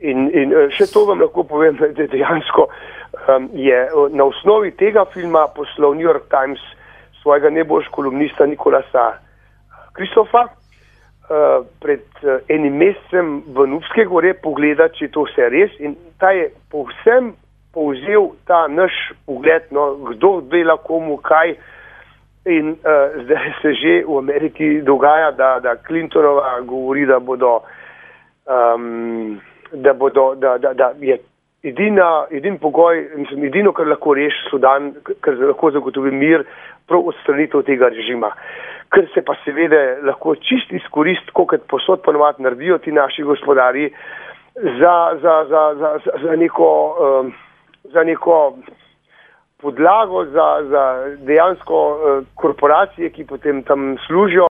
In še to vam lahko povem, da dejansko je na osnovi tega filma poslal New York Times svojega najboljšega kolumnista Nikolasa Kristofa pred enim mesecem v Nubske gore pogledati, če to vse res. In ta je povsem povzel ta naš pogled, no, kdo dela komu kaj. In zdaj se že v Ameriki dogaja, da Clintonova govori, da je edin pogoj, mislim, edino, kar lahko reši Sudan, kar lahko zagotovi mir, prav odstranitev tega režima. Ker se pa seveda lahko čist izkorist, kot posod ponovadi naredijo ti naši gospodarji, za neko podlago za dejansko korporacije, ki potem tam služijo.